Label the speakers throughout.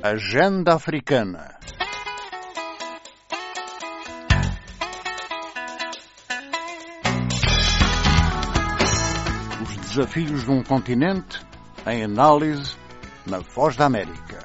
Speaker 1: Agenda Africana. Os desafios de um continente em análise na Voz da América.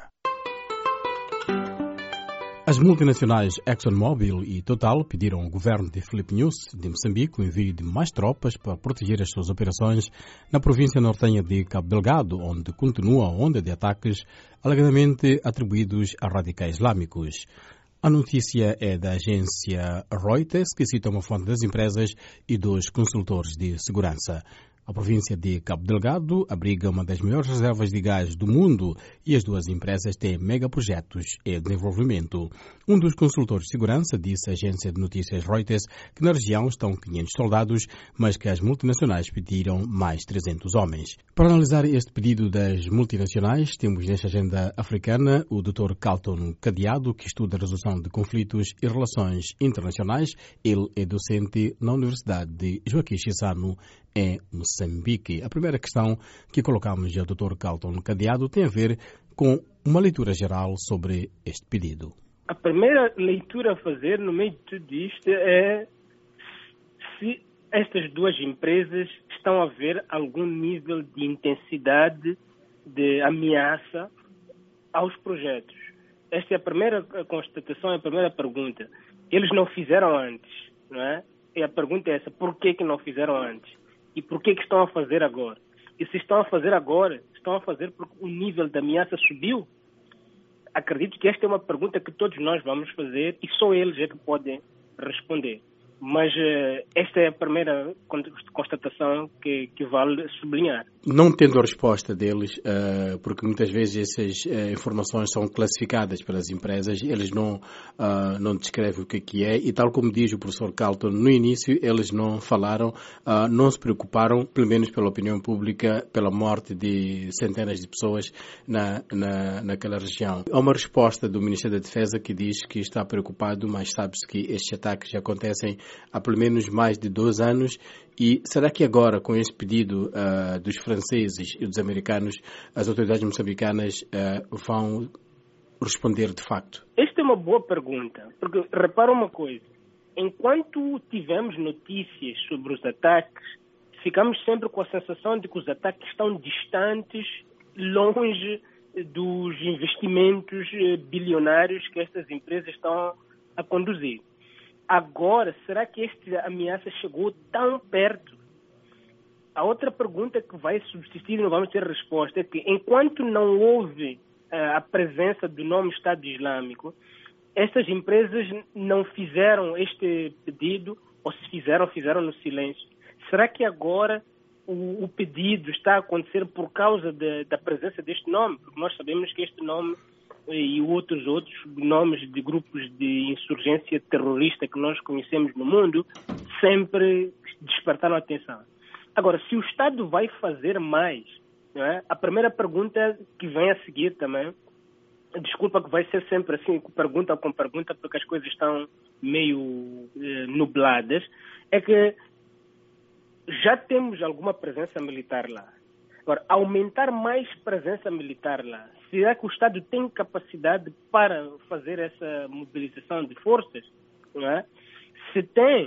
Speaker 2: As multinacionais ExxonMobil e Total pediram ao governo de Filipe Nyusi de Moçambique o envio de mais tropas para proteger as suas operações na província nortenha de Cabo Delgado, onde continua a onda de ataques alegadamente atribuídos a radicais islâmicos. A notícia é da agência Reuters, que cita uma fonte das empresas e dos consultores de segurança. A província de Cabo Delgado abriga uma das maiores reservas de gás do mundo e as duas empresas têm megaprojetos em desenvolvimento. Um dos consultores de segurança disse à agência de notícias Reuters que na região estão 500 soldados, mas que as multinacionais pediram mais 300 homens. Para analisar este pedido das multinacionais, temos nesta agenda africana o Dr. Carlton Cadeado, que estuda a resolução de conflitos e relações internacionais. Ele é docente na Universidade de Joaquim Chissano, em Moçambique. A primeira questão que colocamos ao Dr. Carlton Cadeado tem a ver com uma leitura geral sobre este pedido.
Speaker 3: A primeira leitura a fazer no meio de tudo isto é se estas duas empresas estão a ver algum nível de intensidade de ameaça aos projetos. Esta é a primeira constatação, é a primeira pergunta. Eles não fizeram antes, não é? E a pergunta é essa, por que não fizeram antes? E por que estão a fazer agora? E se estão a fazer agora, estão a fazer porque o nível de ameaça subiu? Acredito que esta é uma pergunta que todos nós vamos fazer e só eles é que podem responder. Mas esta é a primeira constatação que vale sublinhar.
Speaker 2: Não tendo a resposta deles, porque muitas vezes essas informações são classificadas pelas empresas, eles não descrevem o que é, e tal como diz o professor Carlton, no início eles não falaram, não se preocuparam, pelo menos pela opinião pública, pela morte de centenas de pessoas naquela região. Há uma resposta do Ministério da Defesa que diz que está preocupado, mas sabe-se que estes ataques já acontecem há pelo menos mais de 2 anos. E será que agora, com este pedido dos franceses e dos americanos, as autoridades moçambicanas vão responder de facto?
Speaker 3: Esta é uma boa pergunta, porque repara uma coisa, enquanto tivemos notícias sobre os ataques, ficamos sempre com a sensação de que os ataques estão distantes, longe dos investimentos bilionários que estas empresas estão a conduzir. Agora, será que esta ameaça chegou tão perto? A outra pergunta que vai subsistir e não vamos ter resposta é que, enquanto não houve a presença do nome Estado Islâmico, estas empresas não fizeram este pedido, ou se fizeram no silêncio. Será que agora o pedido está a acontecer por causa da presença deste nome? Porque nós sabemos que este nome e outros nomes de grupos de insurgência terrorista que nós conhecemos no mundo sempre despertaram a atenção. Agora, se o Estado vai fazer mais, não é? A primeira pergunta que vem a seguir também, desculpa que vai ser sempre assim, pergunta com pergunta, porque as coisas estão meio nubladas, é que já temos alguma presença militar lá. Agora, aumentar mais presença militar lá, será que o Estado tem capacidade para fazer essa mobilização de forças? Não é? Se tem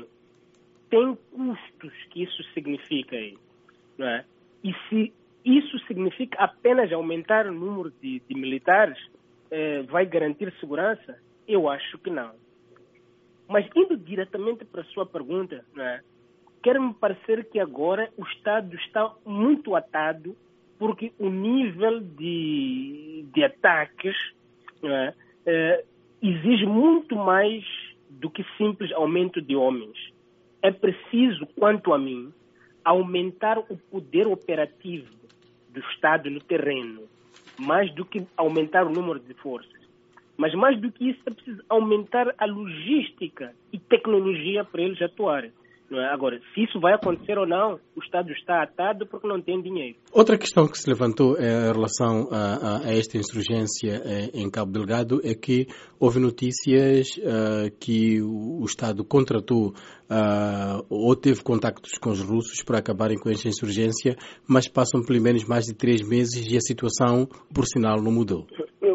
Speaker 3: custos que isso significa aí, não é? E se isso significa apenas aumentar o número de militares, vai garantir segurança? Eu acho que não. Mas indo diretamente para a sua pergunta, não é? Quer-me parecer que agora o Estado está muito atado porque o nível de ataques, não é, exige muito mais do que simples aumento de homens. É preciso, quanto a mim, aumentar o poder operativo do Estado no terreno, mais do que aumentar o número de forças. Mas mais do que isso, é preciso aumentar a logística e tecnologia para eles atuarem. Não é? Agora, se isso vai acontecer ou não, o Estado está atado porque não tem dinheiro.
Speaker 2: Outra questão que se levantou em relação a esta insurgência em Cabo Delgado é que houve notícias que o Estado contratou ou teve contactos com os russos para acabarem com esta insurgência, mas passam pelo menos mais de 3 meses e a situação, por sinal, não mudou.
Speaker 3: O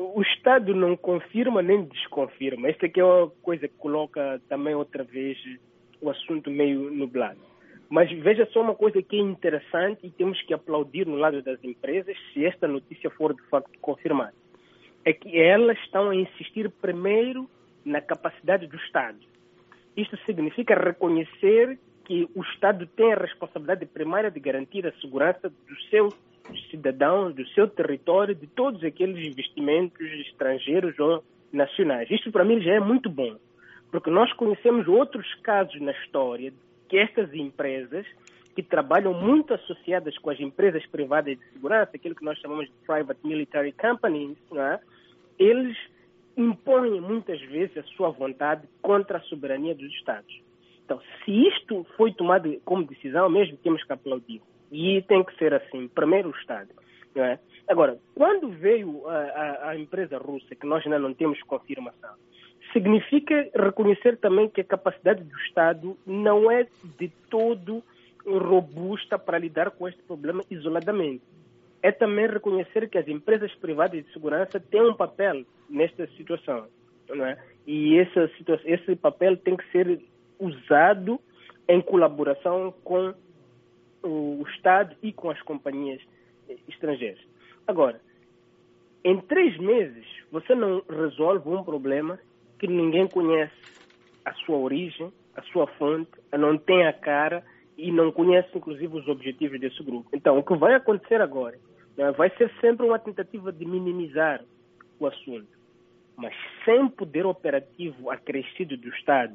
Speaker 3: Estado não confirma nem desconfirma. Esta aqui é uma coisa que coloca também outra vez o assunto meio nublado. Mas veja só uma coisa que é interessante e temos que aplaudir no lado das empresas se esta notícia for de facto confirmada. É que elas estão a insistir primeiro na capacidade do Estado. Isto significa reconhecer que o Estado tem a responsabilidade primária de garantir a segurança dos seus cidadãos, do seu território, de todos aqueles investimentos estrangeiros ou nacionais. Isto para mim já é muito bom, porque nós conhecemos outros casos na história que estas empresas, que trabalham muito associadas com as empresas privadas de segurança, aquilo que nós chamamos de private military companies, não é? Eles impõem muitas vezes a sua vontade contra a soberania dos Estados. Então, se isto foi tomado como decisão, mesmo temos que aplaudir. E tem que ser assim, primeiro o Estado. Não é? Agora, quando veio a empresa russa, que nós ainda não temos confirmação, significa reconhecer também que a capacidade do Estado não é de todo robusta para lidar com este problema isoladamente. É também reconhecer que as empresas privadas de segurança têm um papel nesta situação. Não é? E esse papel tem que ser usado em colaboração com o Estado e com as companhias estrangeiras. Agora, em 3 meses, você não resolve um problema que ninguém conhece a sua origem, a sua fonte, não tem a cara e não conhece, inclusive, os objetivos desse grupo. Então, o que vai acontecer agora vai ser sempre uma tentativa de minimizar o assunto, mas sem poder operativo acrescido do Estado,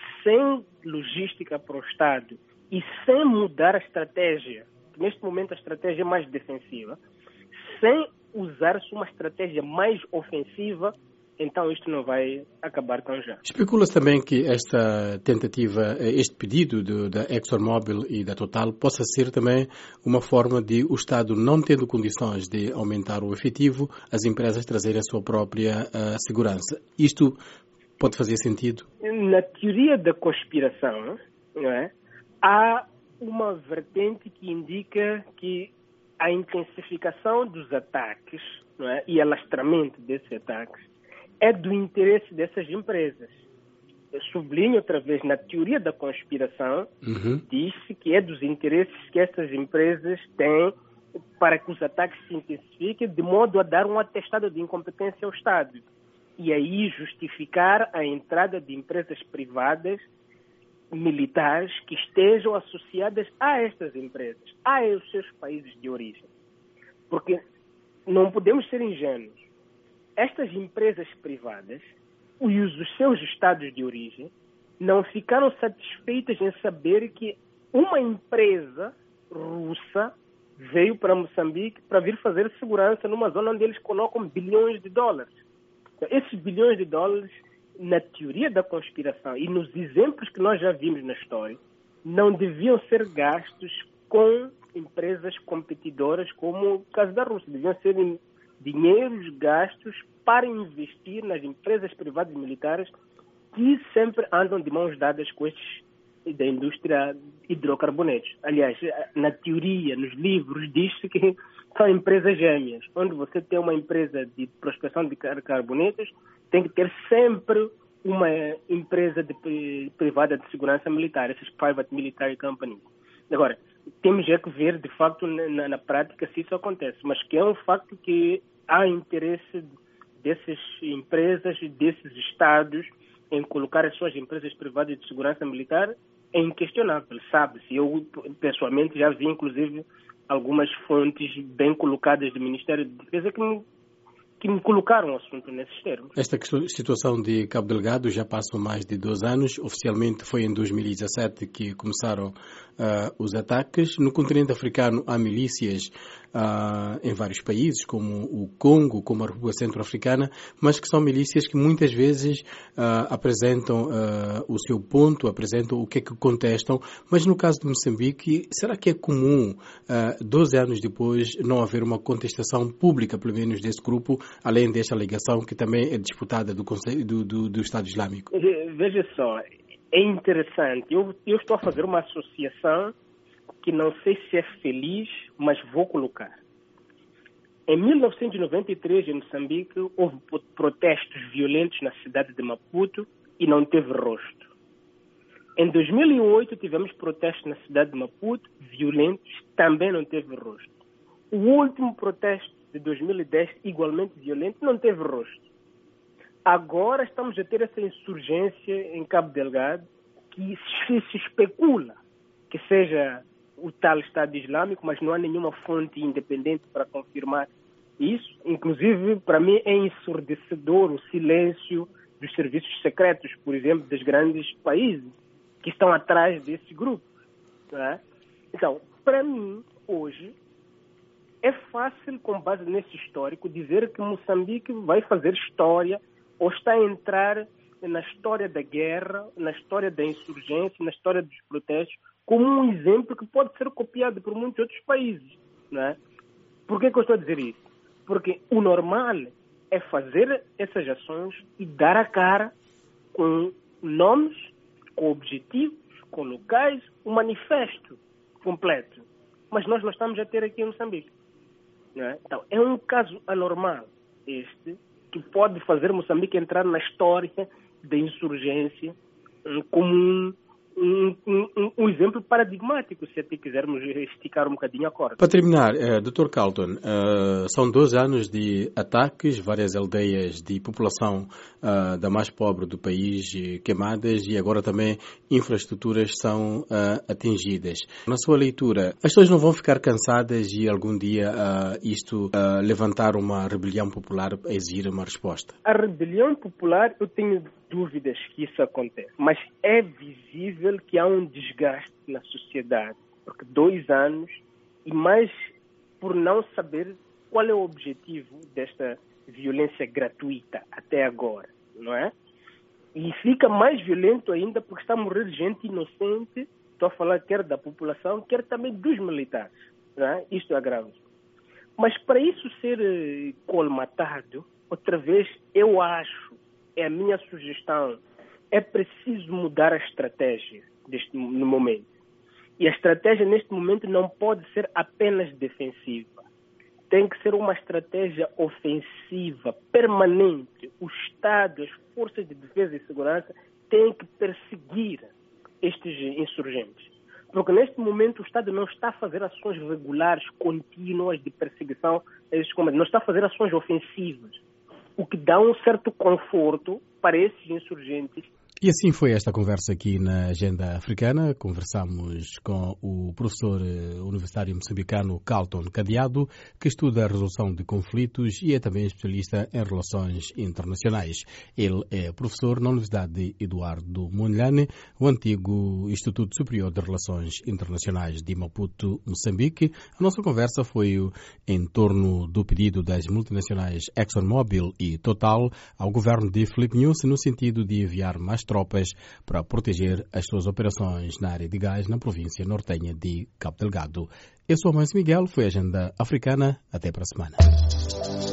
Speaker 3: sem logística para o Estado e sem mudar a estratégia, que neste momento a estratégia é mais defensiva, sem usar-se uma estratégia mais ofensiva, então isto não vai acabar tão já.
Speaker 2: Especula-se também que esta tentativa, este pedido da ExxonMobil e da Total possa ser também uma forma de o Estado, não tendo condições de aumentar o efetivo, as empresas trazerem a sua própria segurança. Isto pode fazer sentido?
Speaker 3: Na teoria da conspiração, não é? Há uma vertente que indica que a intensificação dos ataques, não é? E alastramento desses ataques é do interesse dessas empresas. Eu sublinho outra vez, na teoria da conspiração, diz-se que é dos interesses que essas empresas têm para que os ataques se intensifiquem, de modo a dar um atestado de incompetência ao Estado. E aí justificar a entrada de empresas privadas militares que estejam associadas a estas empresas, a os seus países de origem. Porque não podemos ser ingênuos. Estas empresas privadas e os seus estados de origem não ficaram satisfeitas em saber que uma empresa russa veio para Moçambique para vir fazer segurança numa zona onde eles colocam bilhões de dólares. Esses bilhões de dólares, na teoria da conspiração e nos exemplos que nós já vimos na história, não deviam ser gastos com empresas competidoras como o caso da Rússia. Deviam ser dinheiros gastos para investir nas empresas privadas militares que sempre andam de mãos dadas com estes da indústria hidrocarbonetos. Aliás, na teoria, nos livros, diz-se que são empresas gêmeas. Onde você tem uma empresa de prospecção de carbonetos, tem que ter sempre uma empresa privada de segurança militar, esses private military companies. Agora, temos já que ver, de facto, na prática, se isso acontece. Mas que é um facto que há interesse dessas empresas, desses estados, em colocar as suas empresas privadas de segurança militar, é inquestionável, sabe-se. Eu, pessoalmente, já vi, inclusive, algumas fontes bem colocadas do Ministério de Defesa que me colocaram o assunto nesses termos.
Speaker 2: Esta situação de Cabo Delgado já passou mais de 2 anos. Oficialmente foi em 2017 que começaram os ataques. No continente africano há milícias em vários países, como o Congo, como a República Centro-Africana, mas que são milícias que muitas vezes apresentam o seu ponto, apresentam o que é que contestam. Mas no caso de Moçambique, será que é comum, 12 anos depois, não haver uma contestação pública, pelo menos desse grupo, além desta alegação que também é disputada do Estado Islâmico?
Speaker 3: Veja só, é interessante. Eu estou a fazer uma associação que não sei se é feliz, mas vou colocar. Em 1993, em Moçambique, houve protestos violentos na cidade de Maputo e não teve rosto. Em 2008, tivemos protestos na cidade de Maputo, violentos, também não teve rosto. O último protesto de 2010, igualmente violento, não teve rosto. Agora estamos a ter essa insurgência em Cabo Delgado, que se especula que seja o tal Estado Islâmico, mas não há nenhuma fonte independente para confirmar isso. Inclusive, para mim, é ensurdecedor o silêncio dos serviços secretos, por exemplo, dos grandes países que estão atrás desse grupo. Não é? Então, para mim, hoje, é fácil, com base nesse histórico, dizer que Moçambique vai fazer história ou está a entrar na história da guerra, na história da insurgência, na história dos protestos, como um exemplo que pode ser copiado por muitos outros países. Não é? Por que eu estou a dizer isso? Porque o normal é fazer essas ações e dar a cara com nomes, com objetivos, com locais, um manifesto completo. Mas nós não estamos a ter aqui em Moçambique. Não é? Então, é um caso anormal este, que pode fazer Moçambique entrar na história da insurgência como um exemplo paradigmático, se até quisermos esticar um bocadinho a corda.
Speaker 2: Para terminar, Dr. Carlton, são 2 anos de ataques, várias aldeias de população da mais pobre do país queimadas e agora também infraestruturas são atingidas. Na sua leitura, as pessoas não vão ficar cansadas e algum dia isto levantar uma rebelião popular a exigir uma resposta?
Speaker 3: A rebelião popular, eu tenho dúvidas que isso acontece, mas é visível que há um desgaste na sociedade, porque 2 anos e mais por não saber qual é o objetivo desta violência gratuita até agora, não é? E fica mais violento ainda porque está a morrer gente inocente, estou a falar quer da população, quer também dos militares, não é? Isto é grave. Mas para isso ser colmatado, outra vez, eu acho, é a minha sugestão, é preciso mudar a estratégia no momento. E a estratégia neste momento não pode ser apenas defensiva. Tem que ser uma estratégia ofensiva, permanente. O Estado, as forças de defesa e segurança têm que perseguir estes insurgentes. Porque neste momento o Estado não está a fazer ações regulares, contínuas de perseguição a esses comandos. Não está a fazer ações ofensivas, o que dá um certo conforto para esses insurgentes.
Speaker 2: E assim foi esta conversa aqui na Agenda Africana. Conversamos com o professor universitário moçambicano Carlton Cadeado, que estuda a resolução de conflitos e é também especialista em relações internacionais. Ele é professor na Universidade Eduardo Mondlane, o antigo Instituto Superior de Relações Internacionais de Maputo, Moçambique. A nossa conversa foi em torno do pedido das multinacionais ExxonMobil e Total ao governo de Filipe Nyusi no sentido de enviar mais tropas para proteger as suas operações na área de gás na província nortenha de Cabo Delgado. Eu sou Márcio Miguel, foi a Agenda Africana. Até para a semana.